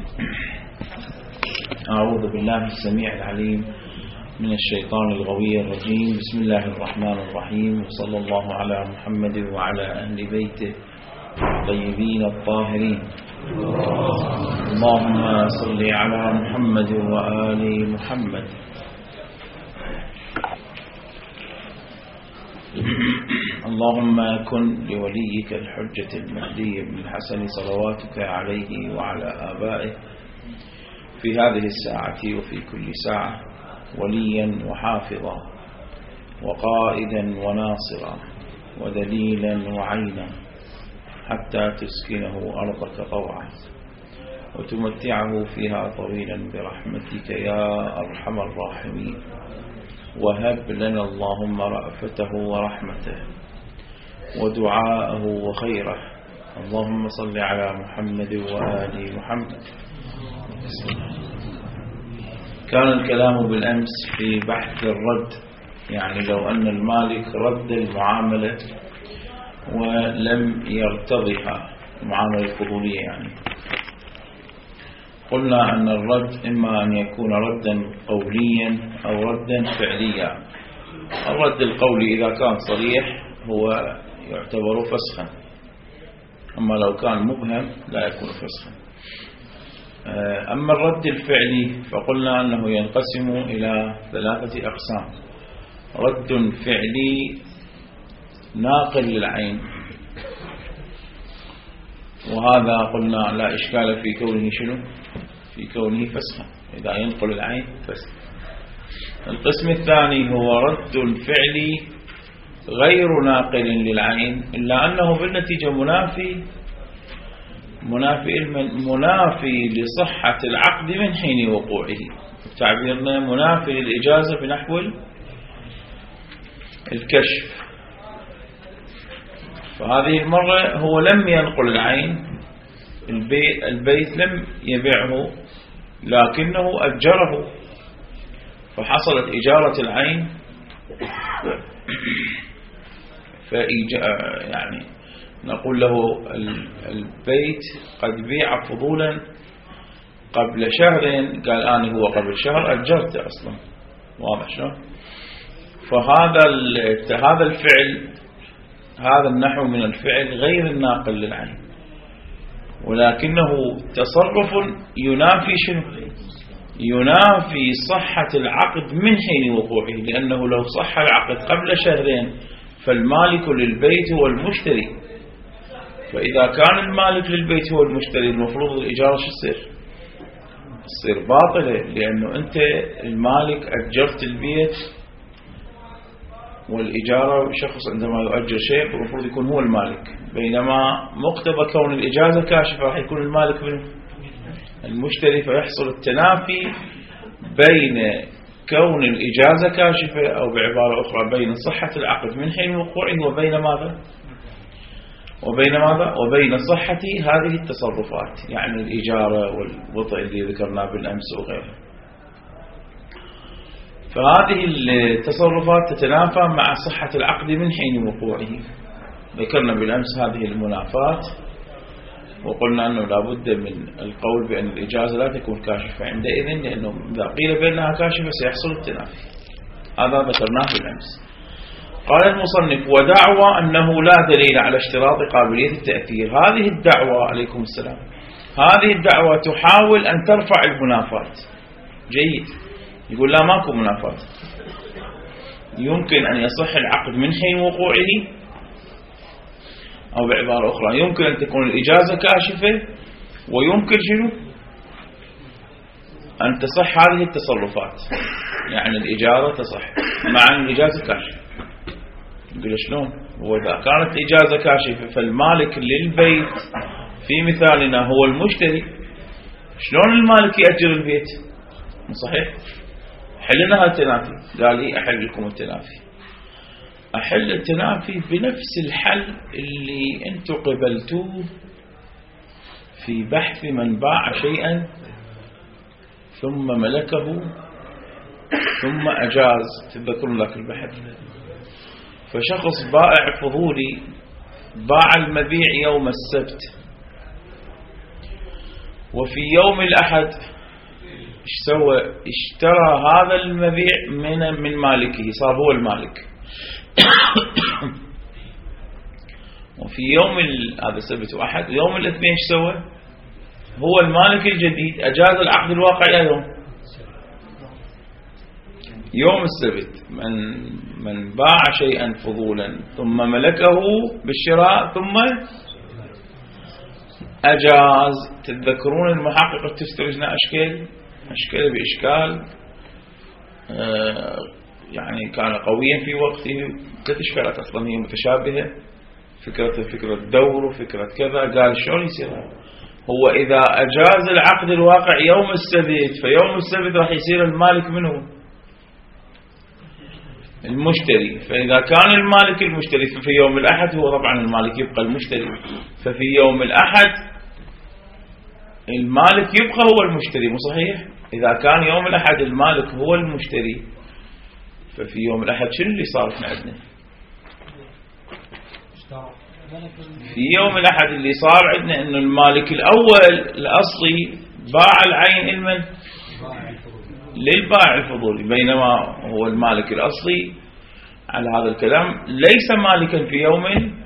أعوذ بالله السميع العليم من الشيطان الغوي الرجيم. بسم الله الرحمن الرحيم، وصلى الله على محمد وعلى أهل بيته الطيبين الطاهرين. اللهم صل على محمد وآل محمد. اللهم كن لوليك الحجة المهدي بن الحسن صلواتك عليه وعلى آبائه في هذه الساعة وفي كل ساعة وليا وحافظا وقائدا وناصرا ودليلا وعينا، حتى تسكنه أرضك طوعا وتمتعه فيها طويلا برحمتك يا أرحم الراحمين. وهب لنا اللهم رأفته ورحمته ودعاءه وخيره. اللهم صل على محمد وآل محمد. كان الكلام بالأمس في بحث الرد، يعني لو أن المالك رد المعاملة ولم يرتضها معاملة فضولية، يعني قلنا أن الرد إما أن يكون ردا قوليا أو ردا فعليا. الرد القولي إذا كان صريح هو يعتبر فسخا، أما لو كان مبهم لا يكون فسخا. أما الرد الفعلي فقلنا أنه ينقسم إلى 3 أقسام: رد فعلي ناقل للعين، وهذا قلنا لا إشكال في كونه شنو؟ في كونه فسخا، إذا ينقل العين فسخ. القسم الثاني هو رد فعلي غير ناقل للعين، إلا أنه بالنتيجة منافي لصحة العقد من حين وقوعه. تعبيرنا منافي للإجازة بنحو الكشف. فهذه المرة هو لم ينقل العين، البيت لم يبيعه لكنه أجره، فحصلت إجارة العين. يعني نقول له البيت قد بيع فضولا قبل شهرين، قال أنا هو قبل شهر أجرته أصلا، واضح شلون؟ فهذا الفعل، هذا النحو من الفعل غير الناقل للعين، ولكنه تصرف ينافي شنو؟ ينافي صحة العقد من حين وقوعه، لأنه لو صح العقد قبل شهرين فالمالك للبيت هو المشتري، فإذا كان المالك للبيت هو المشتري المفروض الإجارة شو تصير باطلة، لأنه أنت المالك أجرت البيت، والإجارة شخص عندما يؤجر شيء المفروض يكون هو المالك، بينما مقتضى كون الإجازة كاشفة راح يكون المالك من المشتري، فيحصل التنافي بين كون الإجازة كاشفة، أو بعبارة أخرى بين صحة العقد من حين وقوعه وبين صحة هذه التصرفات، يعني الإجارة والوطء اللي ذكرناه بالأمس وغيره. فهذه التصرفات تتنافى مع صحة العقد من حين وقوعه. ذكرنا بالأمس هذه المنافات، وقلنا أنه لابد من القول بأن الإجازة لا تكون كاشفة عندئذ، لأنه إذا قيل بأنها كاشفة سيحصل التنافي. هذا ذكرناه بالأمس. قال المصنف: ودعوى أنه لا دليل على اشتراط قابلية التأثير. هذه الدعوة عليكم السلام، هذه الدعوة تحاول أن ترفع المنافات. جيد، يقول لا ماكو منافات، يمكن أن يصح العقد من حين وقوعه، أو بعبارة أخرى يمكن أن تكون الإجازة كاشفة، ويمكن شنو؟ أن تصح هذه التصرفات، يعني الإجارة تصح مع أن الإجازة كاشفة. يقول شلون؟ وإذا كانت الإجازة كاشفة فالمالك للبيت في مثالنا هو المشتري، شلون المالك يأجر البيت؟ صحيح؟ حلنا التنافي. قال لي أحل لكم التنافي. أحل التنافي بنفس الحل اللي أنتم قبلتوه في بحث من باع شيئا ثم ملكه ثم أجاز. تذكرون لك البحث؟ فشخص بائع فضولي باع المبيع يوم السبت، وفي يوم الأحد ايش سوى؟ اشترى هذا المبيع من مالكه، صار هو المالك. وفي يوم هذا سبت وأحد، يوم الاثنين ايش سوى؟ هو المالك الجديد أجاز العقد الواقعي يوم السبت. من باع شيئا فضولا ثم ملكه بالشراء ثم أجاز. تتذكرون المحقق التسترجنا أشكال بإشكال يعني كان قويا في وقته، 3 إشكالات أصلا هي متشابهة، فكرة الدور وفكرة كذا. قال شلون يصير هو إذا أجاز العقد الواقع يوم السبت، فيوم السبت راح يصير المالك منه المشتري، فإذا كان المالك المشتري ففي يوم الأحد هو طبعا المالك يبقى المشتري، ففي يوم الأحد المالك يبقى هو المشتري، مو صحيح؟ إذا كان يوم الأحد المالك هو المشتري، ففي يوم الأحد شنو اللي صار احنا عندنا؟ في يوم الأحد اللي صار عندنا إنه المالك الأول الأصلي باع العين المن للبائع الفضولي، بينما هو المالك الأصلي على هذا الكلام ليس مالكا في يوم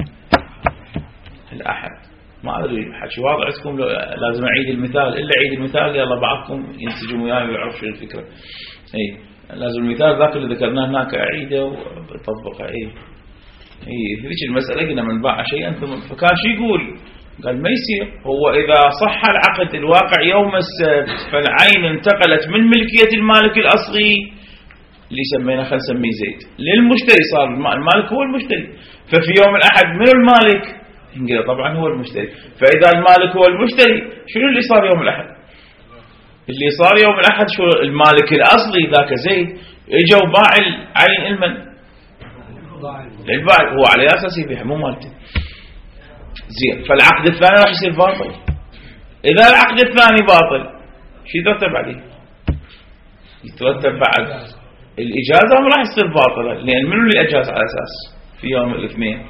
الأحد. ما أدري حكي واضح عندكم، لازم أعيد المثال، إلا أعيد المثال يلا بعضكم ينسجم وياي ويعرف شو الفكرة. إيه لازم المثال ذاك اللي ذكرناه هناك أعيده وأطبقه. إيه هذيك المسألة قلنا من باع شيئا ثم، فكان شو يقول؟ قال ما يصير، هو إذا صح العقد الواقع يوم السبت فالعين انتقلت من ملكية المالك الأصلي اللي سمينا خلينا نسميه زيد للمشتري، صار المالك هو المشتري، ففي يوم الأحد من المالك؟ نقول طبعا هو المشتري. فإذا المالك هو المشتري شنو اللي صار يوم الأحد؟ اللي صار يوم الأحد شو؟ المالك الأصلي ذاك زيد اجوا باع العين المن للبائع، هو على أساس يبيع مو مالته. زين، فالعقد الثاني راح يصير باطل. إذا العقد الثاني باطل شو يترتب عليه؟ يترتب بعد الإجازة ما راح يصير باطلة، لأن منو اللي أجاز على أساس في يوم الاثنين؟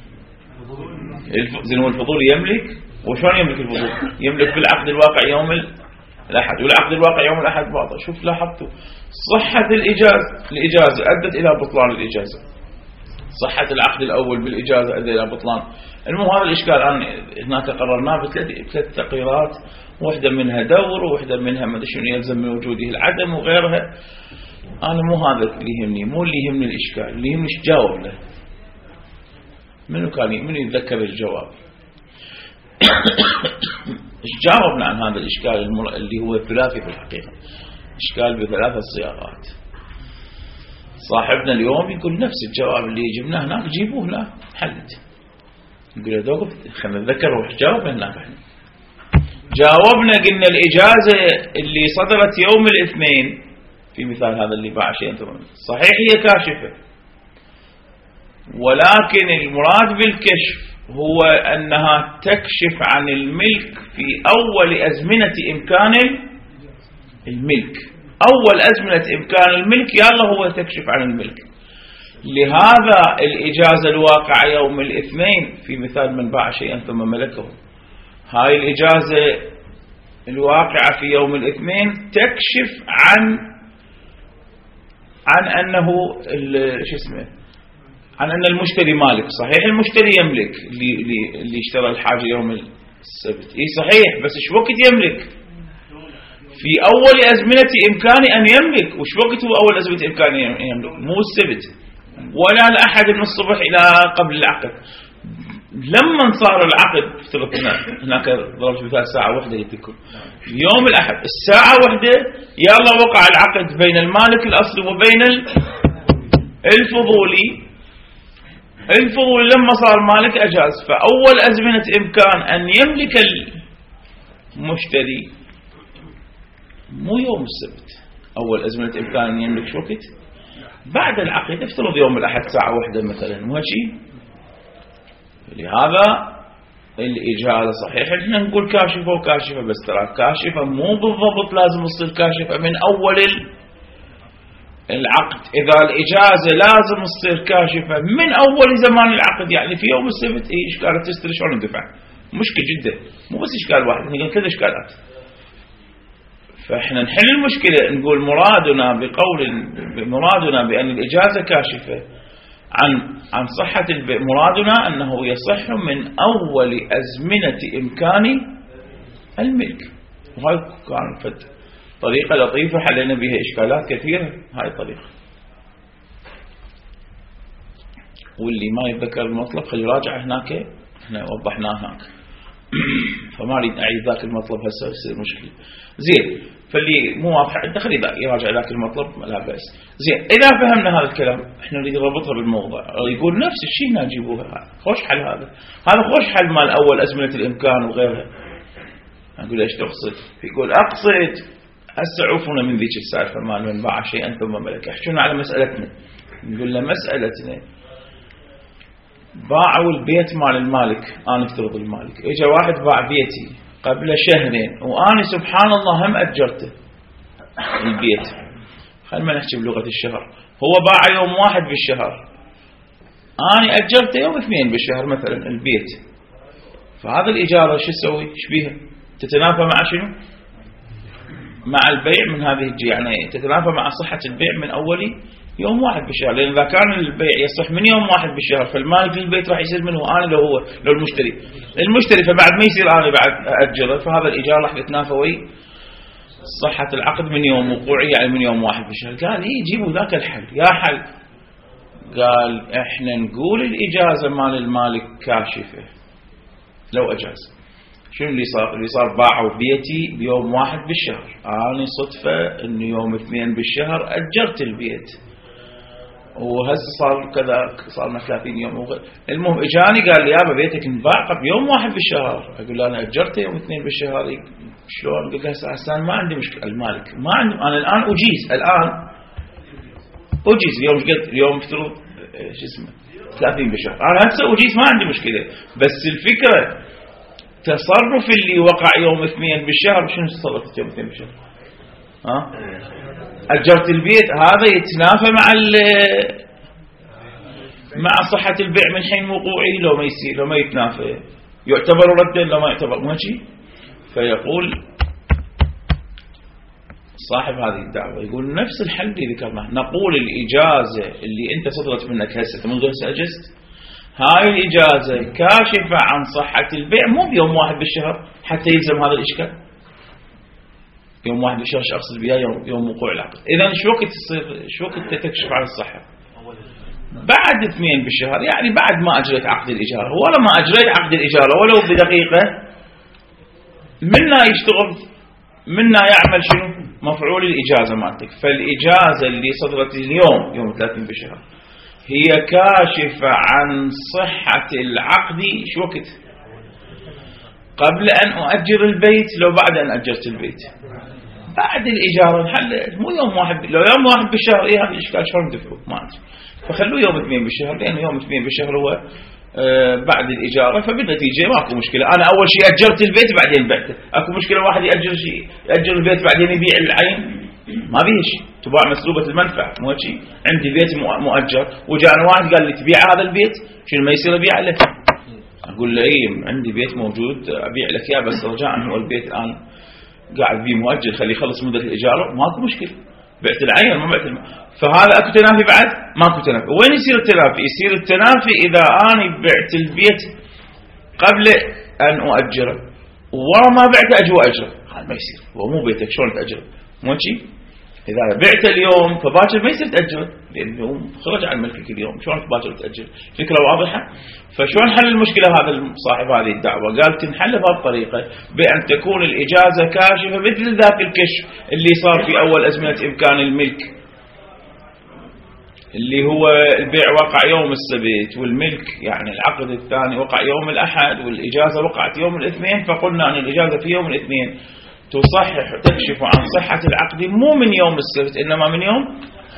زين، الفضول يملك. وشون يملك الفضول؟ يملك في العقد الواقع يوم الأحد، والعقد الواقع يوم الأحد باطل. شوف لاحظتوا صحة الإجازة أدت إلى بطلان الإجازة، صحة العقد الأول بالإجازة أدى إلى بطلان. المهم هذا الإشكال الآن هناك قررناه بثلاث تقريرات، واحدة منها دور، وواحدة منها ما أدري شنو يلزم من وجوده العدم وغيرها. أنا مو هذا اللي يهمني، مو اللي يهمني الإشكال، اللي يهمني إيش جاوب له. منو يتذكر الجواب؟ إيش جاوبنا عن هذا الإشكال اللي هو ثلاثي في الحقيقة، إشكال بثلاثة صياغات. صاحبنا اليوم يقول نفس الجواب اللي جبناه هناك جيبوه، لا حلت. يقول هذوك خلينا نتذكر وش جاوبنا هناك. احنا جاوبنا قلنا الإجازة اللي صدرت يوم الاثنين في مثال هذا اللي باع شيئا صحيح هي كاشفة، ولكن المراد بالكشف هو أنها تكشف عن الملك في أول أزمنة إمكان الملك. أول أزمنة إمكان الملك يلا هو تكشف عن الملك. لهذا الإجازة الواقعة يوم الاثنين في مثال من باع شيئا ثم ملكه، هاي الإجازة الواقعة في يوم الاثنين تكشف عن أنه شو اسمه، عن أن المشتري مالك. صحيح المشتري يملك، اللي اشترى الحاجة يوم السبت، إيه صحيح، بس شو وقت يملك؟ في أول أزمنة إمكانه أن يملك. وش وقت هو أول أزمنة إمكانه يملك؟ مو السبت ولا الأحد من الصبح إلى قبل العقد. لما صار العقد افترضنا هناك ضربت مثال ساعة واحدة يتكون يوم الأحد الساعة واحدة يلا وقع العقد بين المالك الأصلي وبين الفضولي. الفضولي لما صار مالك أجاز، فأول أزمنة إمكان أن يملك المشتري مو يوم السبت، أول أزمنة إمكان أن يملك شو وقت؟ بعد العقد. افترض يوم الأحد ساعة واحدة مثلا، مو هالشيء. لهذا الإجازة صحيح احنا نقول كاشفة وكاشفة، بس ترى كاشفة مو بالضبط لازم تصير كاشفة من أول العقد. إذا الإجازة لازم تصير كاشفة من أول زمان العقد، يعني في يوم السبت. إيه إشكال تستري شلون ندفع؟ مشكلة جدا، مو بس إشكال واحد، هي 3 إشكالات. فإحنا نحل المشكلة، نقول مرادنا بأن الإجازة كاشفة عن صحة البيع، مرادنا أنه يصح من أول أزمنة إمكان الملك. وهاي كانت طريقة لطيفة حلنا بها إشكالات كثيرة. هاي الطريقة، واللي ما يتذكر المطلب خلي يراجع هناك، احنا وضحناه هناك. فما اريد اعيد ذاك المطلب هسه يصير مشكله. زين، فاللي مو واضح عنده خلي يراجع ذاك المطلب، لا باس. زين، اذا فهمنا هذا الكلام احنا نريد نربطها بالموضوع، يقول نفس الشيء هنا نجيبوها. خوش حل هذا خوش حل مال اول ازمنه الامكان وغيرها. اقول ايش تقصد؟ يقول اقصد هسه عوفونا من ذيك السالفه مال من باع شيئا ثم ملك، احكونا على مسالتنا. نقول له مسالتنا باعوا البيت مال المالك، أنا افترض المالك إجا واحد باع بيتي قبل شهرين وأنا سبحان الله هم أجرته البيت، خلنا نحكي بلغة الشهر، هو باع يوم 1 بالشهر، أنا أجرته يوم 2 بالشهر مثلا البيت. فهذا الإجارة شو تسوي؟ ايش بيها؟ تتنافى مع شنو؟ مع البيع من هذه الجهة، يعني تتنافى مع صحة البيع من أول يوم 1 بالشهر، لأن إذا كان البيع يصح من يوم 1 بالشهر فالمالك للبيت راح يصير منه أنا لو المشتري فبعد ما يصير أنا بعد أأجره، فهذا الإيجار راح يتنافى وي صحة العقد من يوم وقوعه، يعني من يوم 1 بالشهر. قال جيبوا ذاك الحل. يا حل؟ قال إحنا نقول الإجازة مال المالك كاشفة لو أجاز. شنو اللي صار؟ اللي صار باعوا بيتي بيوم 1 بالشهر، أنا صدفة إنه يوم 2 بالشهر أجرت البيت، وهسه صار كذا، صار لنا 30 يوم. المهم اجاني قال لي يابا بيتك انباع قبل يوم 1 بالشهر. اقول له انا اجرته يوم 2 بالشهر. شلون؟ قلت له هسه ما عندي مشكله، المالك ما عندي، انا الان اجيز اليوم قد اليوم افترض شو اسمه 30 بالشهر، انا هسه اجيز ما عندي مشكله، بس الفكره تصرف اللي وقع يوم 2 بالشهر. شنو تصرفت يوم 2 بالشهر؟ أجرت البيت، هذا يتنافى مع صحة البيع من حين وقوعه لو ما يصير، لو ما يتنافى يعتبر ردا لو ما يعتبر ماشي. فيقول صاحب هذه الدعوة يقول نفس الحل اللي ذكرناه، نقول الإجازة اللي أنت صدرت منك هسه منذ هسه أجزت، هاي الإجازة كاشفة عن صحة البيع مو بيوم 1 بالشهر حتى يلزم هذا الإشكال. يوم 1 بالشهر شخص بيا يوم وقوع العقد. إذا شو وقت تصير، شو وقت تكشف عن الصحة؟ بعد 2 بالشهر، يعني بعد ما أجريت عقد الإجارة، ولا ما أجريت عقد الإجارة ولو بدقيقة منا يشتغل، منا يعمل شنو؟ مفعول الإجازة مالتك. فالإجازة اللي صدرت اليوم يوم 30 بالشهر هي كاشفة عن صحة العقد شو وقت؟ قبل أن أؤجر البيت لو بعد أن أجرت البيت. بعد الإجارة نحل مو يوم 1 لو يوم 1 بالشهر هذا الإشكال شلون ندفعه؟ ما أدري. فخلوه يوم 2 بالشهر، لأنه يوم 2 بالشهر هو بعد الإجارة، فبالنتيجة ماكو مشكلة. أنا أول شيء أجرت البيت بعدين بعته. أكو مشكلة واحد يأجر البيت بعدين يبيع العين؟ ما بيه شيء، تباع مسلوبة المنفعة مو شيء. عندي بيت مؤجر وجاءنا واحد قال لي تبيع هذا البيت، شنو ما يصير أبيع له؟ أقول له عندي بيت موجود أبيع لك إياه، بس رجاء هو البيت الآن قاعد بيه مؤجل، خليه يخلص مدة الإجارة، ماكو مشكلة. بعت العين ما بعت فهذا أكو تنافي بعد؟ ماكو تنافي. وين يصير التنافي؟ يصير التنافي إذا أنا بعت البيت قبل أن أؤجره ورا ما بعته أجره، هذا ما يصير، هو مو بيتك شلون تأجره؟ مو شيء. إذا بعت اليوم فباكر ما يصير تأجر، لأنه خرج عن ملكك اليوم، شلون باكر تأجر؟ فكرة واضحة. فشلون حل المشكلة هذا صاحب هذه الدعوة؟ قال تنحل بهذه الطريقة، بأن تكون الإجازة كاشفة مثل ذاك الكشف اللي صار في أول أزمنة إمكان الملك، اللي هو البيع وقع يوم السبت والملك يعني العقد الثاني وقع يوم الأحد والإجازة وقعت يوم الاثنين، فقلنا أن الإجازة في يوم الاثنين تصحح تكشف عن صحة العقد مو من يوم السبت إنما من يوم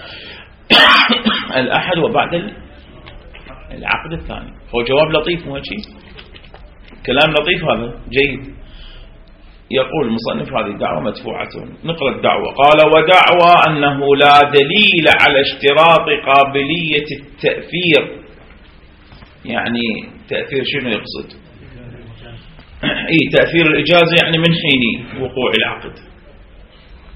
الأحد وبعد العقد الثاني. هو جواب لطيف مو شيء، كلام لطيف هذا جيد. يقول المصنف هذه الدعوة مدفوعة. نقرأ الدعوة. قال ودعوى أنه لا دليل على اشتراط قابلية التأثير. يعني تأثير شنو يقصد؟ تأثير الإجازة يعني من حين وقوع العقد.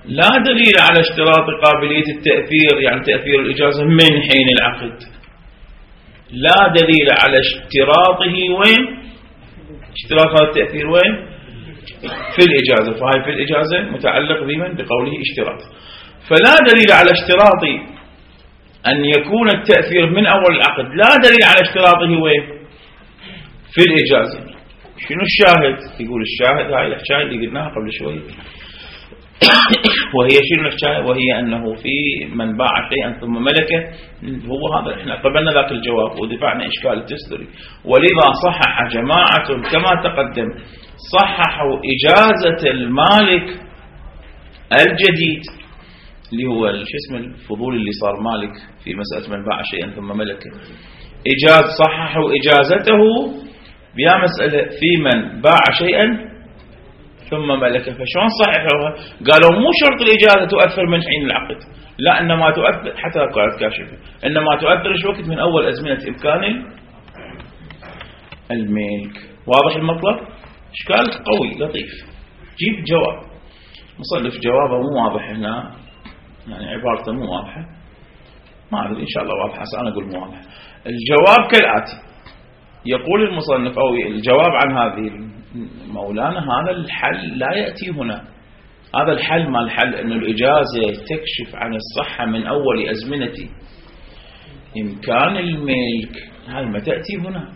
لا دليل على اشتراط قابلية التأثير، يعني تأثير الإجازة من حين العقد، لا دليل على اشتراطه وين؟ اشتراط هذا التأثير وين؟ في الإجازة، فهي في الإجازة متعلق بمن؟ بقوله اشتراط. فلا دليل على اشتراط أن يكون التأثير من أول العقد، لا دليل على اشتراطه وين؟ في الإجازة. شنو الشاهد؟ يقول الشاهد هاي الحكاية اللي قلناها قبل شوي وهي شنو الحكاية؟ وهي أنه في من باع شيئا ثم ملكه، هو هذا احنا قبلنا ذاك الجواب ودفعنا إشكال التستري. ولذا صحح جماعة كما تقدم، صححوا إجازة المالك الجديد اللي هو اسمه الفضول اللي صار مالك في مسألة من باع شيئا ثم ملكه، صححوا إجازته بها مسألة في من باع شيئا ثم ملكه. فشون صححوها؟ قالوا مو شرط الإجازة تؤثر من حين العقد، لا، إنما تؤثر حتى قالت كاشفة، إنما تؤثر ايش وقت؟ من أول أزمنة إمكان الملك. واضح المطلب؟ إشكال قوي لطيف. جيب جواب مصنف، جوابه مو واضح هنا، يعني عبارته مو واضحة، ما أدري إن شاء الله واضحة، أنا أقول مو واضحة. الجواب كالآتي، يقول المصنف أو الجواب عن هذه مولانا هذا الحل لا يأتي هنا، هذا الحل ما الحل أن الإجازة تكشف عن الصحة من أول أزمنة إمكان الملك، هاي ما تأتي هنا،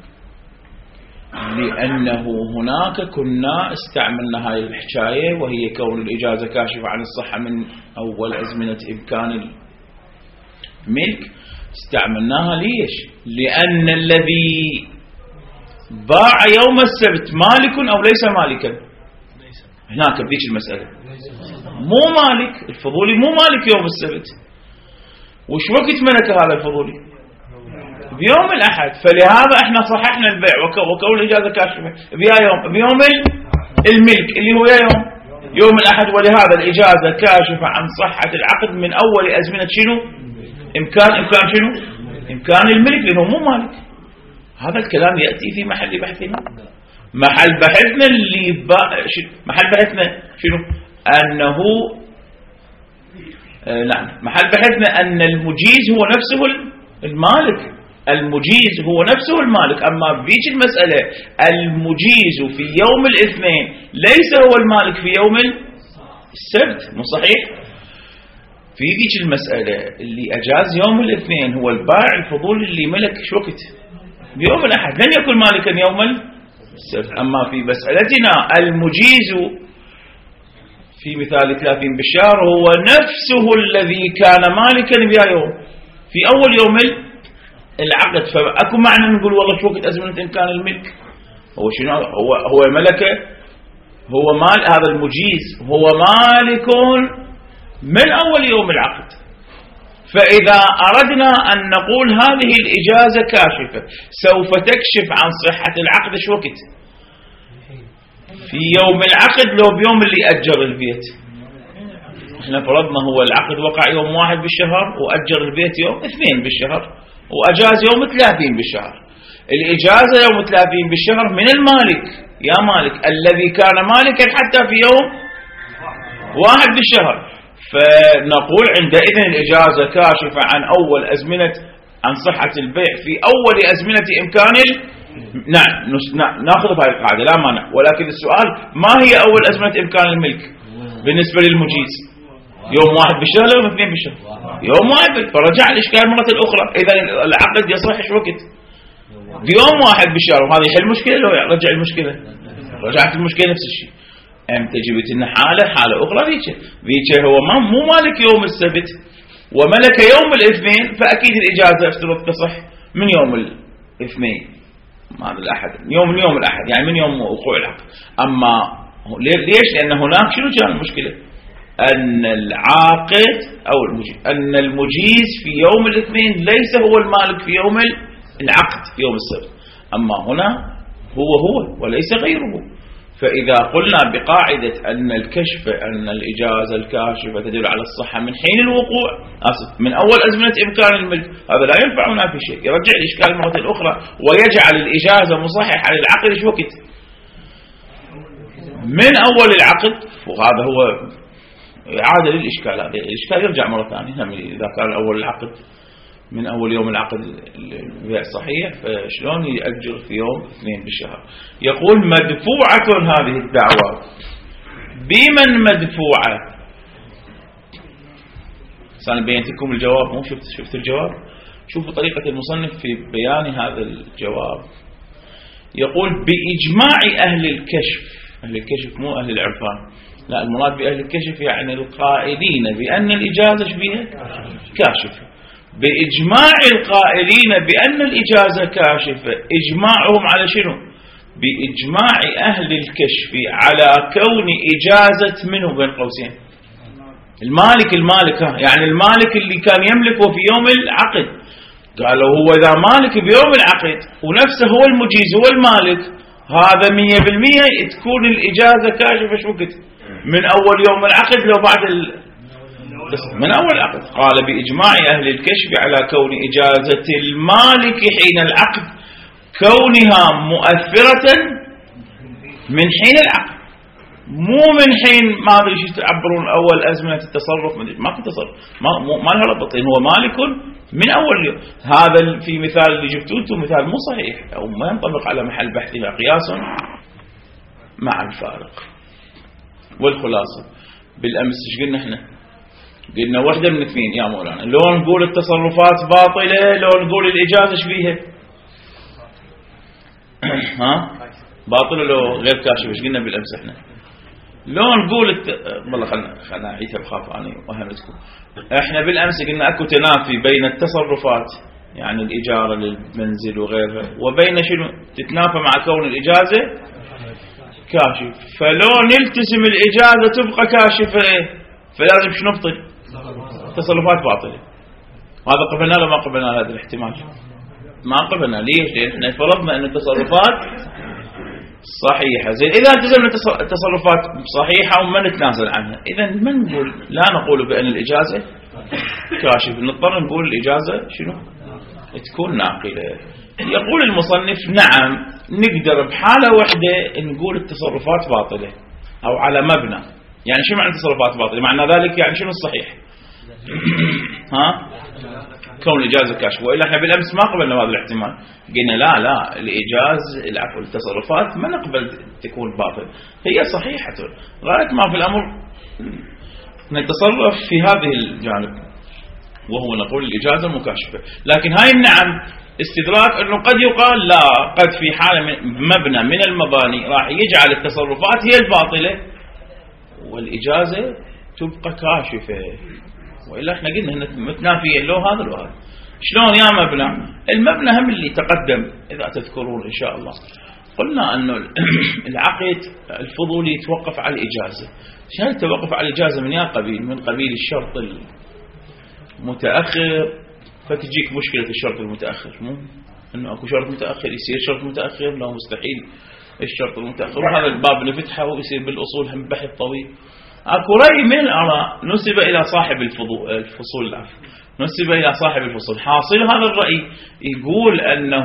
لأنه هناك كنا استعملنا هاي الحكاية وهي كون الإجازة كاشفة عن الصحة من أول أزمنة إمكان الملك، استعملناها ليش؟ لأن الذي باع يوم السبت مالك أو ليس مالكا؟ هناك بذيك المسألة مو مالك، الفضولي مو مالك يوم السبت. وش وقت ملك هذا الفضولي؟ بيوم الأحد. فلهذا احنا صححنا البيع وكون الإجازة كاشفة بيوم الملك اللي هو يوم الأحد، ولهذا الإجازة كاشفة عن صحة العقد من أول أزمنة شنو؟ إمكان شنو؟ إمكان الملك، لأنه مو مالك. هذا الكلام يأتي في محل بحثنا، محل بحثنا شنو؟ أنه نعم، محل بحثنا أن المجيز هو نفسه المالك، المجيز هو نفسه المالك. أما بيج المسألة المجيز في يوم الاثنين ليس هو المالك في يوم السبت، مو صحيح؟ في ذيك المسألة اللي أجاز يوم الاثنين هو البائع الفضول اللي ملك شو وقت؟ بيوم الأحد، لن يكون مالكا يوم السبت. أما في مسألتنا المجيز في مثال 30 بالشهر هو نفسه الذي كان مالكا بها يوم في أول يوم العقد، فأكو معنى نقول والله شو وقت أزمنة إمكان الملك؟ هو شنو؟ هو ملكه، هو مال هذا المجيز، هو مالك من أول يوم العقد. فإذا أردنا أن نقول هذه الإجازة كاشفة سوف تكشف عن صحة العقد شو وقت؟ في يوم العقد، لو بيوم اللي أجر البيت. احنا فرضنا هو العقد وقع يوم 1 بالشهر وأجر البيت يوم 2 بالشهر وأجاز يوم 30 بالشهر. الإجازة يوم 30 بالشهر من المالك، يا مالك الذي كان مالكا حتى في يوم 1 بالشهر. فنقول عندئذ الإجازة كاشفة عن أول أزمنة، عن صحة البيع في أول أزمنة إمكان نعم نأخذ بهذه القاعدة لا مانع. ولكن السؤال ما هي أول أزمنة إمكان الملك بالنسبة للمجيز؟ يوم 1 بالشهر ولا يوم 2 بالشهر؟ يوم 1. فرجع الإشكال مرة أخرى، إذا العقد يصح شو وقت؟ بيوم 1 بالشهر. وهذا يحل المشكلة لو رجع المشكلة، رجعت المشكلة نفس الشيء. أنت جبت لنا حالة أخرى ذيك هو مو مالك يوم السبت وملك يوم الاثنين، فأكيد الإجازة افترض تصح من يوم الاثنين، هذا الأحد، يوم الأحد يعني من يوم وقوع العقد. أما ليش؟ لأن هناك شنو كان المشكلة؟ أن العاقد أو أن المجيز في يوم الاثنين ليس هو المالك في يوم العقد في يوم السبت، أما هنا هو وليس غيره. فإذا قلنا بقاعدة أن الكشف، أن الإجازة الكاشفة تدل على الصحة من حين الوقوع، من أول أزمنة إمكان الملك، هذا لا ينفعنا في شيء. يرجع الإشكال مرة أخرى ويجعل الإجازة مصححة للعقد شو وقت؟ من أول العقد. وهذا هو إعادة للإشكال. هذا الإشكال يرجع مرة ثانية إذا كان أول العقد من أول يوم العقد البيع صحيح، فشلون يأجر في يوم 2 بالشهر؟ يقول مدفوعة هذه الدعوة. بمن مدفوعة؟ أنا بينت لكم الجواب، مو شفت الجواب؟ شوفوا طريقة المصنف في بيان هذا الجواب. يقول بإجماع أهل الكشف. أهل الكشف مو أهل العرفان، لا، المراد بأهل الكشف يعني القائلين بأن الإجازة بها كاشفة. بإجماع القائلين بأن الإجازة كاشفة، إجماعهم على شنو؟ بإجماع أهل الكشف على كون إجازة منه بين قوسين المالك يعني المالك اللي كان يملكه في يوم العقد. قالوا هو إذا مالك بيوم العقد ونفسه هو المجيز هو المالك، هذا 100% تكون الإجازة كاشفة. شو وقت؟ من أول يوم العقد لو بعد من أول العقد. قال بإجماع أهل الكشف على كون إجازة المالك حين العقد كونها مؤثرة من حين العقد، مو من حين ما أدري ايش تعبرون أول أزمنة التصرف. ما في تصرف، ما لها ربط، هو مالك من أول يوم. هذا في مثال اللي جبتوه انتم مثال مو صحيح أو ما ينطبق على محل بحثها، قياس مع الفارق. والخلاصة بالأمس ايش قلنا احنا؟ قلنا واحدة من اثنين يا مولانا، لو نقول التصرفات باطلة لو نقول الإجازة ايش بيها؟ ها باطلة لو غير كاشف. ايش قلنا بالأمس احنا؟ لو نقول والله خلنا أعيدها بخاف أنا وهمتكم. احنا بالأمس قلنا أكو تنافي بين التصرفات يعني الإجارة للمنزل وغيرها وبين شنو تتنافى مع كون الإجازة كاشف. فلو نلتزم الإجازة تبقى كاشفة فلازم شنو نبطل؟ تصرفات باطلة. هذا قبلنا لو ما قبلنا هذا الاحتمال؟ ما قبلنا. ليش؟ لأن احنا فرضنا أن التصرفات صحيحة. زين إذا التزمنا التصرفات صحيحة وما نتنازل عنها، إذا ما نقول لا نقول بأن الإجازة كاشف، نضطر نقول الإجازة شنو تكون ناقلة. يقول المصنف نعم نقدر بحالة واحدة نقول التصرفات باطلة أو على مبنى. يعني شو معنى التصرفات باطلة؟ معنى ذلك يعني شنو الصحيح؟ ها كون الإجازة كاشف. وإلا احنا بالأمس ما قبلنا هذا الاحتمال، قلنا لا العفو التصرفات ما نقبل تكون باطل، هي صحيحة غاية ما في الأمر نتصرف في هذه الجانب وهو نقول الإجازة مكاشفة. لكن هاي النعم استدراك أنه قد يقال لا، قد في حالة مبنى من المباني راح يجعل التصرفات هي الباطلة والإجازة تبقى كاشفة. وإلا احنا قلنا هنا متنافيين لو هذا لو هذا. شلون يا مبنى؟ المبنى هم اللي تقدم إذا تذكرون إن شاء الله قلنا أنه العقد الفضولي يتوقف على الإجازة. شو يتوقف على الإجازة من قبيل؟ من قبيل الشرط المتأخر. فتجيك مشكلة الشرط المتأخر، مو أنه أكو شرط متأخر يصير شرط متأخر، لا مستحيل الشرط المتأخر. وهذا الباب نفتحه ويصير بالأصول هم بحث طويل. أكو رأي من الآراء نسب إلى صاحب الفصول العفو، نسب إلى صاحب الفصول. حاصل هذا الرأي يقول أنه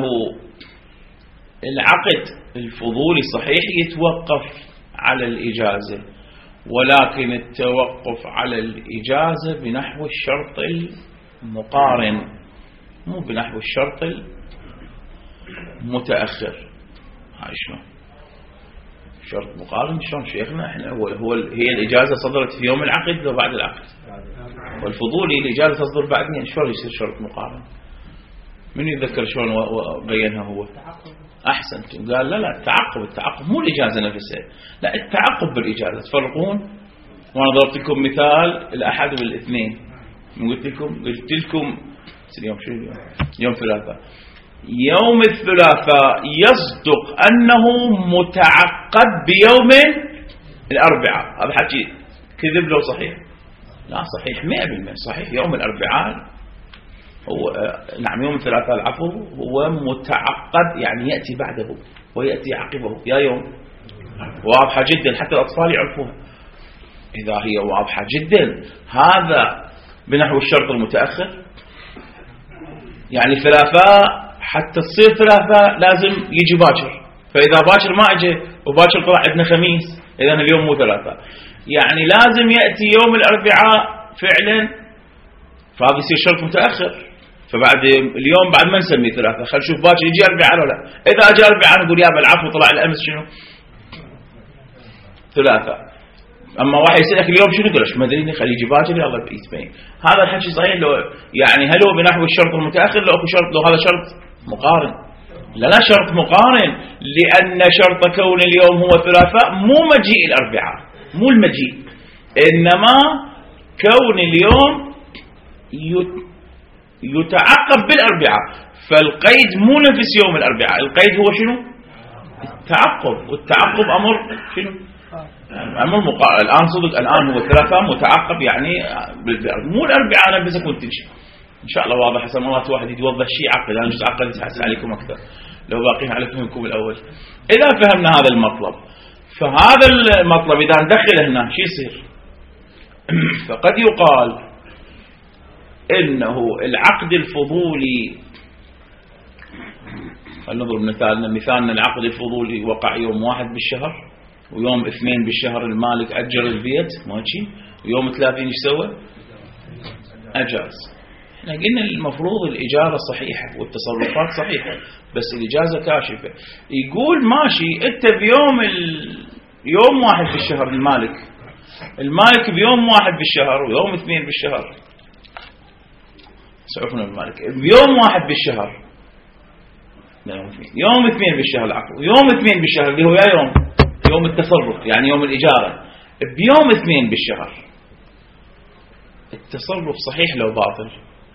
العقد الفضولي صحيح يتوقف على الإجازة، ولكن التوقف على الإجازة بنحو الشرط المقارن مو بنحو الشرط المتأخر. هاي شلون شرط مقارن؟ شلون شيخنا؟ احنا هي الإجازة صدرت في يوم العقد لو بعد العقد، والفضولي الإجازة تصدر بعدين. شلون يصير شرط مقارن؟ من يتذكر شلون بينها هو؟ أحسنتم. قال لا التعقب مو الإجازة نفسها، لا التعقب بالإجازة. تفرقون؟ وأنا ضربت لكم مثال الأحد والاثنين، قلت لكم اليوم شو اليوم؟ يوم ثلاثاء. يوم الثلاثاء يصدق أنه متعقد بيوم الأربعاء. هذا حكي كذب لو صحيح؟ لا صحيح 100% صحيح. يوم الأربعاء هو نعم يوم الثلاثاء العفو هو متعقد، يعني يأتي بعده ويأتي عقبه يا يوم. واضحة جدا حتى الأطفال يعرفوها. إذا هي واضحة جدا هذا بنحو الشرط المتأخر. يعني ثلاثاء حتى تصير ثلاثاء لازم يجي باكر، فإذا باكر ما أجي وباكر طلع ابن خميس إذا اليوم مو ثلاثاء. يعني لازم يأتي يوم الأربعاء فعلا، فهذا يصير شرط متأخر. فبعد اليوم بعد ما نسمي ثلاثة، خل نشوف باكر يجي أربعاء ولا لا. إذا أجى أربعاء نقول يا بالعفو طلع الأمس شنو ثلاثة. أما واحد يسألك اليوم شنو تقول ما أدري، خليه يجي باكر يلا يتبين. هذا الحكي صحيح لو يعني هل هو بنحو الشرط المتأخر لو أكو شرط، لو هذا شرط مقارن؟ لا شرط مقارن، لأن شرط كون اليوم هو ثلاثاء مو مجيء الأربعاء، مو المجيء، إنما كون اليوم يتعقب بالأربعاء. فالقيد مو نفس يوم الأربعاء، القيد هو شنو؟ التعقب، والتعقب أمر شنو؟ أمر مقارن. الآن صدق الآن هو الثلاثاء متعقب يعني مو الأربعاء. أنا بس أكون تمشي إن شاء الله واضح. حسن مرات واحد يوضح شيء عقل، أنا مش عقل يتحس عليكم أكثر لو باقين على فهمكم الأول. إذا فهمنا هذا المطلب، فهذا المطلب إذا ندخل هنا شو يصير؟ فقد يقال إنه العقد الفضولي، نضرب مثالنا العقد الفضولي وقع يوم 1 بالشهر، ويوم 2 بالشهر المالك أجر البيت ماشي، ويوم 30 ايش سوى؟ أجاز. احنا قلنا المفروض الإجارة صحيحة والتصرفات صحيحة، بس الإجازة كاشفة. يقول ماشي انت بيوم يوم 1 بالشهر المالك بيوم 1 بالشهر ويوم 2 بالشهر، سعفنا المالك بيوم 1 بالشهر، يوم 2 بالشهر العفو، يوم 2 بالشهر اللي هو يوم التصرف يعني يوم الإجارة، بيوم 2 بالشهر التصرف صحيح لو باطل؟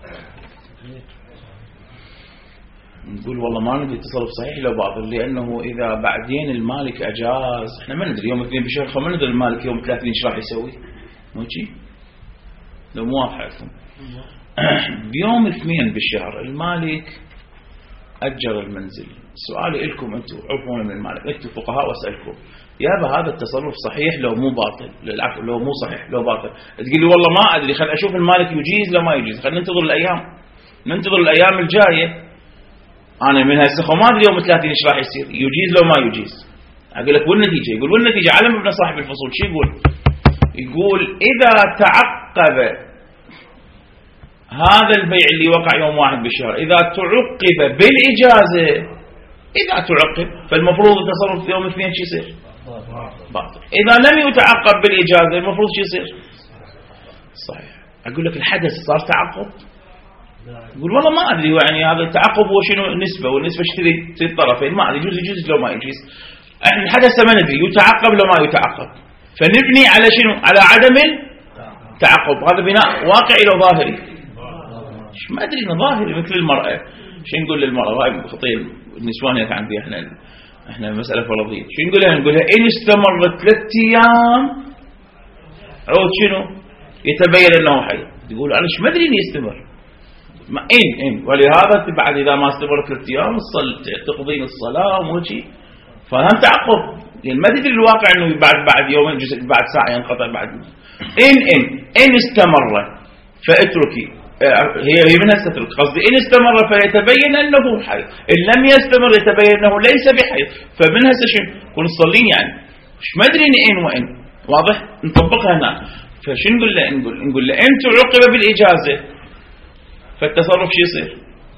نقول والله ما ندري التصرف صحيح لو باطل، لأنه إذا بعدين المالك أجاز، احنا ما ندري يوم 2 بالشهر، فما ندري المالك يوم 30 ايش راح يسوي، ماشي لو مو واضح. بيوم 2 بالشهر المالك أجر المنزل. سؤالي لكم أنتم عرفون من المالك، أنتم فقهاء وأسألكم يابا هذا التصرف صحيح لو مو باطل؟ للعفو لو مو صحيح لو باطل. تقول لي والله ما أدري، خل أشوف المالك يجيز لو ما يجيز، خل ننتظر الأيام الجاية. أنا من هالسخة ما أدري يوم 30 إيش راح يصير، يجيز لو ما يجيز. أقول لك والنتيجة، يقول والنتيجة علم ابن صاحب الفصول شو يقول إذا تعقب هذا البيع اللي وقع يوم 1 بالشهر، إذا تعقب بالإجازة، إذا تعقب فالمفروض التصرف في يوم 2 شو يصير؟ باطل. إذا لم يتعقب بالإجازة المفروض شو يصير؟ صحيح. أقول لك الحدث صار تعقب، يقول والله ما أدري يعني هذا التعقب هو شنو النسبة، والنسبة اشتري الطرفين ما أدري يجوز لو ما يجوز. احنا الحدث ما ندري يتعقب لو ما يتعقب، فنبني على شنو؟ على عدم التعقب. هذا بناء واقعي لو ظاهري؟ ما أدري ظاهري مثل المرأة. شو نقول للمرأة؟ هاي خطير النسوان هيك عندي احنا مسألة فرضية. شو نقول لها؟ نقول لها إن استمرت 3 أيام عود شنو؟ يتبين أنه حي. تقول أنا ما أدري إني يستمر. ما إن ولهذا بعد إذا ما استمر 3 أيام تقضين الصلاة وموشي، فهم تعقب يعني ما تدري الواقع إنه بعد يومين بعد ساعة ينقطع. بعد إن استمر فاتركي، هي منها ستترك قصدي. إن استمر فيتبين أنه حي، إن لم يستمر يتبين أنه ليس بحي، فمنها سشن كون الصلين يعني مش ما أدري إن وإن واضح نطبقها هنا. فشو نقول له؟ نقول له إن تعقب بالإجازة فالتصرف شو يصير؟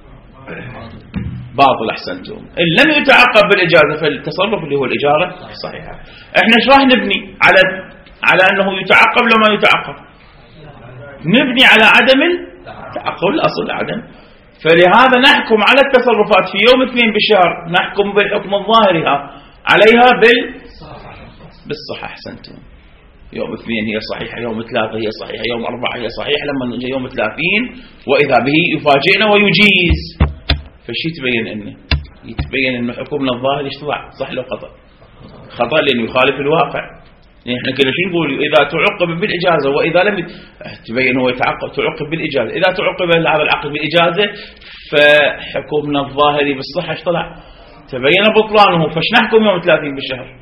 باطل. أحسنتم. إن لم يتعقب بالإجازة فالتصرف اللي هو الإجارة صحيحة. إحنا إيش راح نبني على أنه يتعقب لو ما يتعقب؟ نبني على عدم التعقب، الأصل عدم. فلهذا نحكم على التصرفات في يوم 2 بالشهر، نحكم بالحكم الظاهري عليها بالصحة. أحسنتم. يوم 2 هي صحيحة، يوم 3 هي صحيحة، يوم 4 هي صحيحة، لما نجي يوم 30 وإذا به يفاجئنا ويجيز. فشي يتبين إنه حكمنا الظاهر يشتضع صح لو خطأ لأنه يخالف الواقع. يعني احنا كنا شو نقول؟ إذا تعقب بالإجازة، وإذا لم تبين هو تعقب بالإجازة. إذا تعقب هذا العقد بالإجازة فحكمنا الظاهري بالصحة ايش طلع؟ تبين بطلانه. فاش نحكم يوم 30 بالشهر؟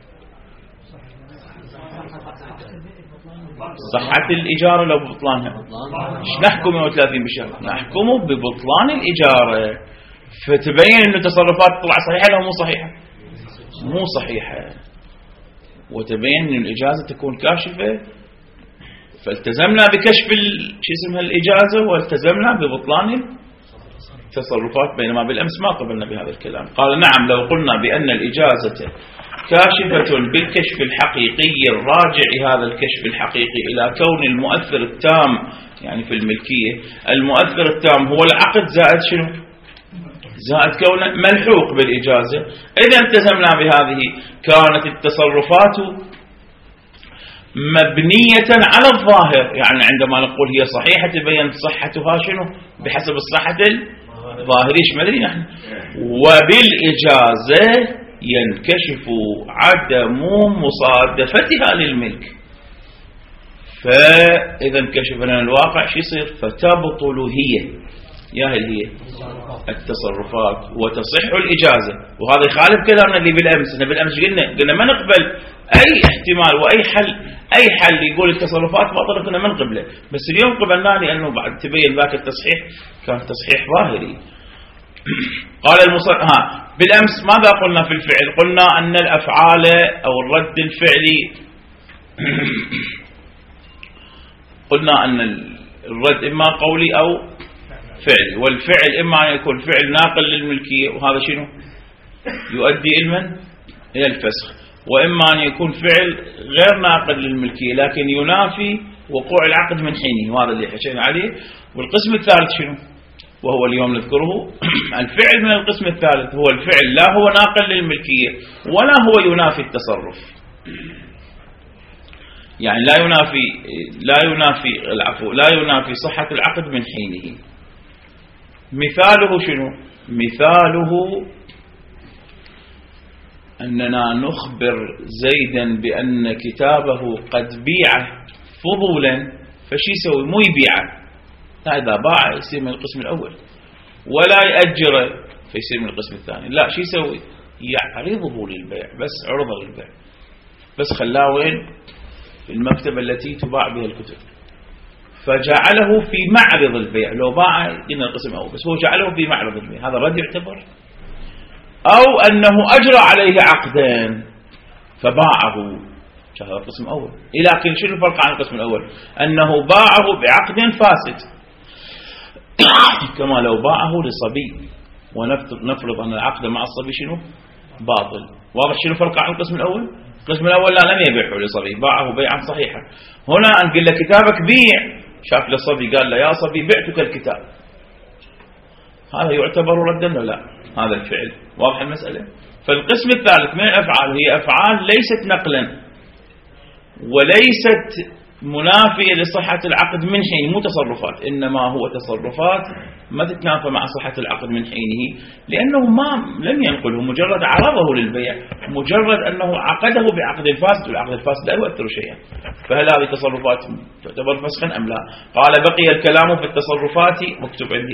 صحة الإجارة لو ببطلانها. ايش نحكم يوم 30 بالشهر؟ نحكمه ببطلان الإجارة. فتبين إنه تصرفات طلع صحيحة لو مو صحيحة؟ مو صحيحة. وتبين أن الإجازة تكون كاشفة فالتزمنا بكشف شو اسمها الإجازة، والتزمنا ببطلان التصرفات، بينما بالأمس ما قبلنا بهذا الكلام. قال نعم لو قلنا بأن الإجازة كاشفة بالكشف الحقيقي الراجع هذا الكشف الحقيقي إلى كون المؤثر التام، يعني في الملكية المؤثر التام هو العقد زائد شنو؟ زائد كونه ملحوق بالإجازة. إذا التزمنا بهذه كانت التصرفات مبنية على الظاهر، يعني عندما نقول هي صحيحة تبين صحتها شنو؟ بحسب الصحة الظاهرية، ايش مدري نحن. وبالإجازة ينكشف عدم مصادفتها للملك، فإذا انكشف لنا الواقع شو يصير؟ فتبطل هي التصرفات وتصح الإجازة. وهذا يخالف كلامنا اللي بالأمس. بالأمس قلنا ما نقبل أي احتمال وأي حل يقول التصرفات باطلة كنا ما نقبله، بس اليوم قبلنا لأنه بعد تبين ذاك التصحيح كان تصحيح ظاهري. قال بالأمس ماذا قلنا في الفعل؟ قلنا أن الأفعال أو الرد الفعلي قلنا أن الرد إما قولي أو فعلي، والفعل إما أن يكون فعل ناقل للملكية، وهذا شنو يؤدي إلى الفسخ، وإما أن يكون فعل غير ناقل للملكية لكن ينافي وقوع العقد من حينه، وهذا اللي حكينا عليه. والقسم الثالث شنو؟ وهو اليوم نذكره الفعل من القسم الثالث هو الفعل لا هو ناقل للملكية ولا هو ينافي التصرف، يعني لا ينافي صحة العقد من حينه. مثاله شنو؟ مثاله أننا نخبر زيدا بأن كتابه قد بيع فضولا، فشي يسوي؟ مو يبيعه، إذا باع يصير من القسم الأول، ولا يأجره فيصير من القسم الثاني. لا، شو يسوي؟ يعرضه للبيع، بس عرضه للبيع، بس خلاه وين؟ في المكتبة التي تباع بها الكتب، فجعله في معرض البيع. لو باع قلنا القسم الأول، بس هو جعله في معرض البيع، هذا رد يعتبر. أو أنه أجرى عليه عقدا فباعه، هذا القسم الأول. لكن شنو الفرق عن القسم الأول؟ أنه باعه بعقد فاسد، كما لو باعه لصبي، ونفرض أن العقد مع الصبي شنو؟ باطل. واضح شنو الفرق عن القسم الأول؟ القسم الأول لا، لم يبيعه لصبي، باعه بيعا صحيحا. هنا نقول له كتابك بيع، شاف للصبي قال له يا صبي بعتك الكتاب، هذا يعتبر ردا ولا لا؟ هذا الفعل. واضح المسألة؟ فالقسم الثالث من الأفعال هي أفعال ليست نقلا وليست منافية لصحة العقد من حين، مو تصرفات، إنما هو تصرفات ما تتنافى مع صحة العقد من حينه، لأنه لم ينقله، مجرد عرضه للبيع، مجرد أنه عقده بعقد فاسد، والعقد الفاسد لا يؤثر شيئا. فهل هذه تصرفات تعتبر فسخا أم لا؟ قال بقي الكلام في التصرفات، مكتوب عندي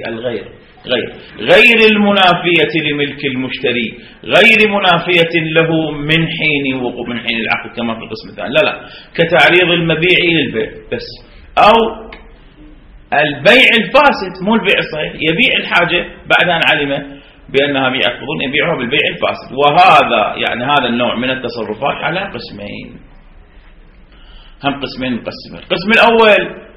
غير المنافية لملك المشتري، غير منافية له من حين وقوع من حين العقد كما في القسم الثاني، لا كتعريض المبيع للبيع بس، أو البيع الفاسد، مو البيع الصحيح، يبيع الحاجة بعد أن علم بأنها بيع فضول يبيعها بالبيع الفاسد. وهذا يعني هذا النوع من التصرفات على قسمين، هم قسمين مقسمين. القسم الأول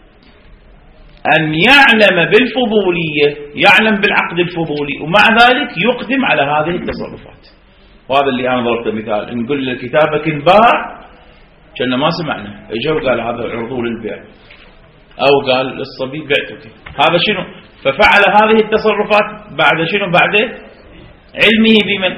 أن يعلم بالفضولية، يعلم بالعقد الفضولي، ومع ذلك يقدم على هذه التصرفات. وهذا اللي أنا ضربت مثال، نقول لكتابك انباع كأنه ما سمعنا، اجوا قال هذا عرضه للبيع، أو قال للصبي بعتك، هذا شنو؟ ففعل هذه التصرفات بعد شنو؟ بعد علمه بمن؟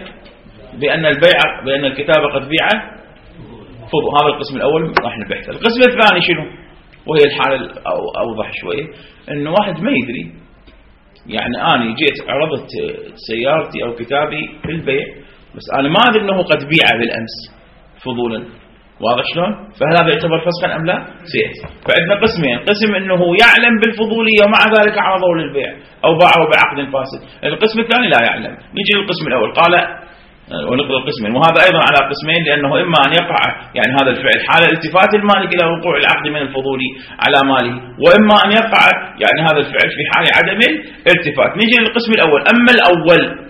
بأن الكتاب قد بيع فضول. هذا القسم الأول راح نبحثه. القسم الثاني شنو؟ وهي الحالة أوضح شوية، إنه واحد ما يدري، يعني أنا جيت عرضت سيارتي أو كتابي في البيع، بس أنا ما أدري أنه قد بيع بالأمس فضولا. واضح شلون؟ فهل هذا يعتبر فسخا أم لا؟ سيأتي. فعندنا قسمين، قسم أنه يعلم بالفضولية ومع ذلك عرضه للبيع أو باعه بعقد فاسد. القسم الثاني لا يعلم. نيجي للقسم الأول، قال ونقرأ القسمين، وهذا أيضا على قسمين، لأنه إما أن يقع يعني هذا الفعل حال التفات المالك إلى وقوع العقد من الفضولي على ماله، وإما أن يقع يعني هذا الفعل في حال عدم الالتفات. نيجي للقسم الأول. أما الأول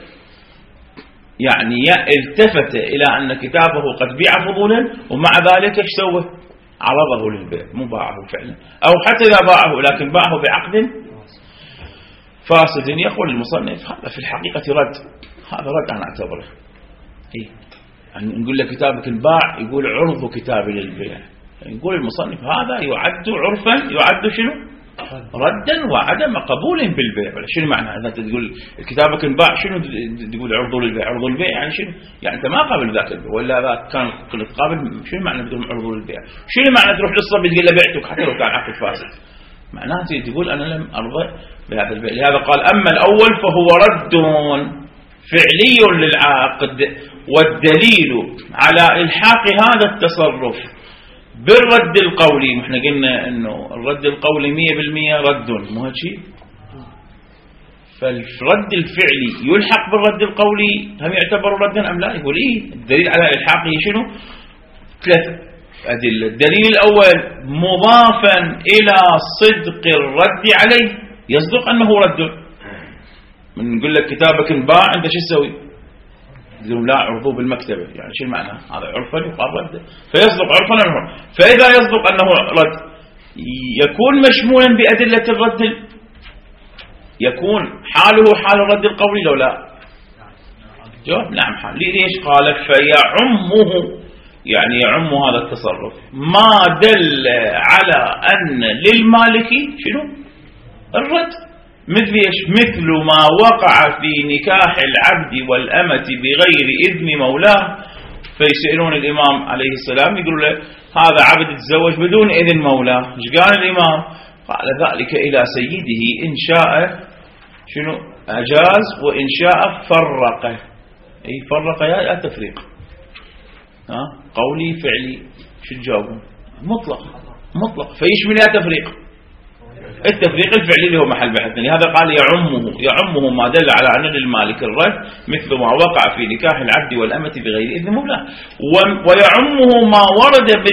يعني التفت إلى أن كتابه قد بيع فضولا، ومع ذلك ايش سوى؟ عرضه للبيع مو باعه فعلا، أو حتى إذا باعه لكن باعه بعقد فاسد، يقول المصنف هذا في الحقيقة رد، هذا رد أنا أعتبره. يعني نقول له كتابك انباع، يقول عرض كتابي للبيع، يقول المصنف هذا يعد عرفا، يعد شنو؟ ردا وعدم قبول بالبيع. شنو معنى إذا تقول كتابك انباع، شنو تقول عرض للبيع؟ عرض البيع يعني شنو؟ يعني أنت ما قابل ذاك البيع، ولا ذاك كان قلت قابل. شنو معنى تقول عرض للبيع؟ شنو معنى تروح للصبي تقول له بعتك حتى لو كان عقد فاسد؟ معناته تقول أنا لم أرضى بهذا البيع. لهذا قال أما الأول فهو رد فعلي للعقد، والدليل على إلحاق هذا التصرف بالرد القولي. احنا قلنا انه الرد القولي 100% رد، مو هيك؟ فالرد الفعلي يلحق بالرد القولي، هم يعتبر ردا ام لا؟ يقول ايه الدليل على الحاقه شنو؟ 3 أدلة. الدليل الأول مضافا إلى صدق الرد عليه، يصدق أنه رد. نقول لك كتابك انباع، أنت شو تسوي؟ تقول لا عرضوه بالمكتبة، يعني شو المعنى؟ هذا عرفا يقال رد، فيصدق عرفا أنه. فإذا يصدق أنه رد يكون مشمولا بأدلة الرد، يكون حاله حال الرد القولي لو لا؟ جواب نعم حال. ليش؟ قال فيعمه، يعني يعم هذا التصرف ما دل على أن للمالك شنو؟ الرد. مثل ايش؟ مثل ما وقع في نكاح العبد والأمة بغير إذن مولاه. فيسألون الإمام عليه السلام يقولوا له هذا عبد تزوج بدون إذن مولاه، ايش قال الإمام؟ قال ذلك إلى سيده إن شاء شنو؟ أجاز، وإن شاء فرقه. أي فرق يا تفريق، قولي فعلي. شو تجاوبون؟ مطلق فيشمل يا تفريق. التفريق الفعلي اللي هو محل بحث. لهذا قال يعمه ما دل على أن للمالك الرد مثل ما وقع في نكاح العبد والأمة بغير إذن مولاه، ويعمه ما ورد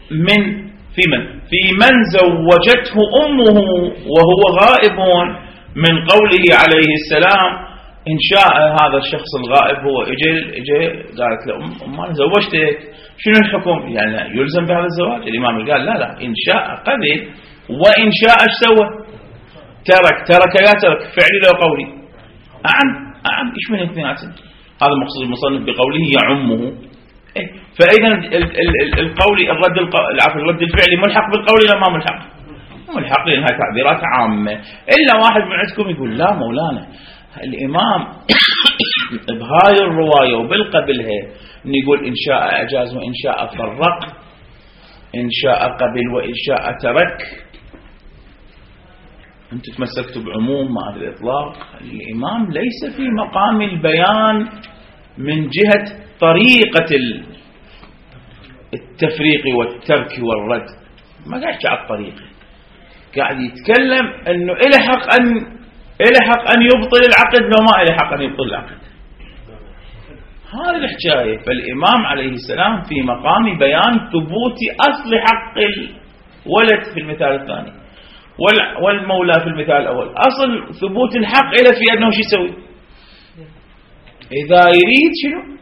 في من زوجته أمه وهو غائب من قوله عليه السلام إن شاء هذا الشخص الغائب هو اجى قالت له أنا زوجتك، شنو الحكم؟ يعني يلزم بهذا الزواج؟ الإمام قال لا ان شاء قبل، وإن شاء ايش سوى؟ ترك يا ترك فعلي لو قولي. أعم ايش من اثنيناتهم؟ هذا مقصود المصنف بقوله يعمه. فإذا القولي الرد الفعلي ملحق بالقولي لا ما ملحق؟ ملحق، لأنها تعبيرات عامة. إلا واحد من عندكم يقول لا مولانا الإمام بهاي الرواية وبالقبلها نقول إن شاء أجاز وإن شاء فرق، إن شاء قبل وإن شاء ترك. أنت تمسكتوا بعموم مع الإطلاق. الإمام ليس في مقام البيان من جهة طريقة التفريق والترك والرد، ما قاعد على الطريقة، قاعد يتكلم أنه إلى حق أن يبطل العقد لو ما إلى حق أن يبطل العقد. هذه الحكاية. فالإمام عليه السلام في مقام بيان ثبوت أصل حق الولد في المثال الثاني، والمولى في المثال الأول. أصل ثبوت الحق إلى في أنه شو يسوي؟ إذا يريد شنو؟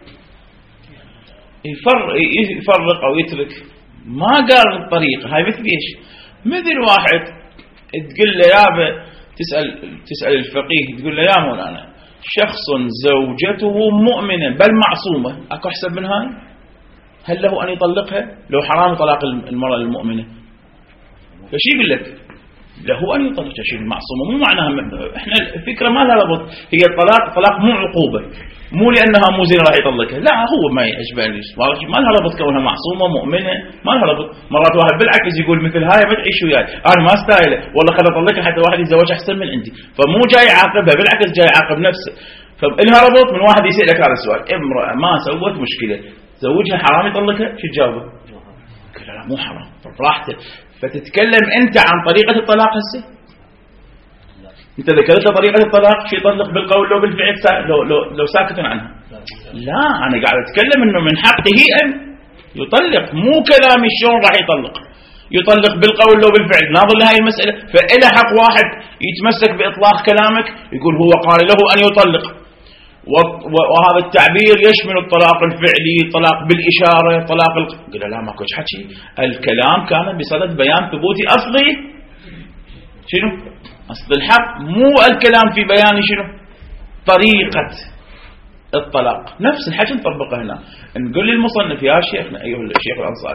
يفرق أو يترك. ما قال الطريقة هاي. مثل إيش؟ مثل واحد تقول له يابا، تسأل الفقيه تقول له يا مولانا شخص زوجته مؤمنة بل معصومة، أكو أحسن من هاي؟ هل له أن يطلقها لو حرام طلاق المرأة المؤمنة؟ فشي يقول لك له أن يطلقها. شيء المعصومة مو معناها إحنا الفكرة ما لها ربط. هي الطلاق مو عقوبة، مو لأنها مو زين راح يطلقها، لا هو ما يعجبه ما لها ربط كونها معصومة مؤمنة، ما لها ربط. مرات واحد بالعكس يقول مثل هاي ما تعيش وياي، أنا ما استاهله والله خذ أطلقها حتى واحد يتزوج أحسن من عندي، فمو جاي يعاقبها، بالعكس جاي يعاقب نفسه. فإلها ربط. من واحد يسألك هذا السؤال، امرأة ما سوت مشكلة زوجها حرام يطلقها، شو تجاوبه؟ لا مو حرام راحته. فتتكلم أنت عن طريقة الطلاق. هسه أنت ذكرت طريقة الطلاق شو يطلق بالقول لو بالفعل لو ساكت عنها. لا أنا قاعد أتكلم إنه من حقه أن يطلق، مو كلامي شلون راح يطلق بالقول لو بالفعل. ناظر لهاي المسألة. فإلى حق واحد يتمسك بإطلاق كلامك يقول هو قال له أن يطلق، وهذا التعبير يشمل الطلاق الفعلي، طلاق بالإشارة، طلاق قلنا لا ماكو حكي، الكلام كان بصدد بيان ثبوت أصلي شنو؟ أصل الحق، مو الكلام في بيان شنو؟ طريقة الطلاق. نفس الحكي نطبقه هنا، نقول للمصنف يا شيخنا أيها الشيخ الأنصاري،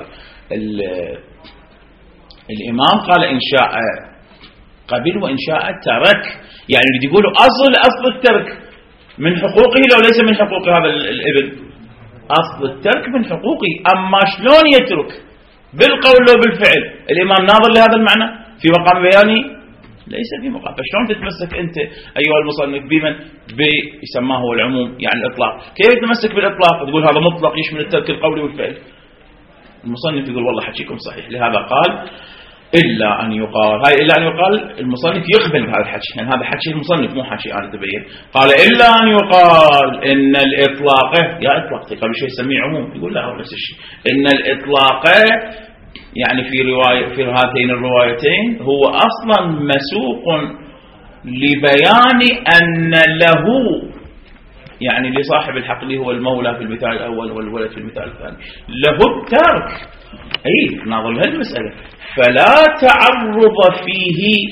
الإمام قال إن شاء قبل وإن شاء ترك، يعني بدي يقولوا أصل الترك من حقوقه لو ليس من حقوق هذا الابن، أصل الترك من حقوقه، أما شلون يترك بالقول لو بالفعل، الإمام ناظر لهذا المعنى في مقام بياني ليس في مقام. فشلون تتمسك أنت أيها المصنف بمن يسماه هو العموم يعني الإطلاق؟ كيف تتمسك بالإطلاق تقول هذا مطلق يشمل الترك القولي والفعل؟ المصنف يقول والله حكيكم صحيح، لهذا قال إلا أن يقال، هاي إلا أن يقال المصنف يقبل بهذا الحكي، يعني هذا حكي المصنف مو حكي أنا تبين. قال إلا أن يقال إن الإطلاق، يا إطلاق قبل شيء يسميه عموم، يقول لا هو نفس الشيء، إن الإطلاق يعني في رواية في هاتين الروايتين هو أصلا مسوق لبيان أن له يعني لصاحب الحق اللي هو المولى في المثال الأول والولد في المثال الثاني له الترك، أي ناظر هالمسألة، فلا تعرض فيه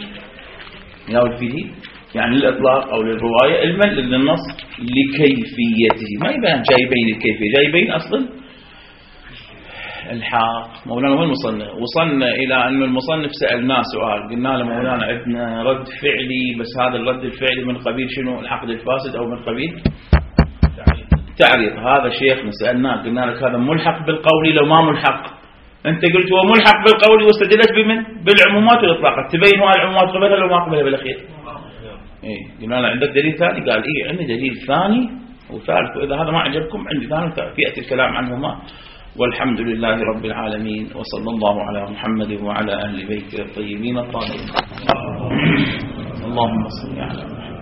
يعني للإطلاق أو للرواية علما للنص لكيفيته، ما يبين جايبين الكيفية، جايبين أصلا الحاق. مولانا وين وصلنا إلى أن المصنف سألناه سؤال، قلنا له مولانا عندنا رد فعلي، بس هذا الرد الفعلي من قبيل شنو؟ العقد الفاسد أو من قبيل تعريض. هذا شيخنا سألناه قلنا لك هذا ملحق بالقول لو ما ملحق، أنت قلت هو ملحق بالقول واستدلت بمن؟ بالعمومات والإطلاقات، تبين هاي العمومات قبلها لو ما قبلها بالأخير. إيه قلنا له عندك دليل ثاني؟ قال إيه عندي دليل ثاني وثالث، وإذا هذا ما عجبكم عندي ثاني فيأتي الكلام عنهما. والحمد لله رب العالمين، وصلى الله على محمد وعلى أهل بيته الطيبين الطاهرين. اللهم صل على محمد.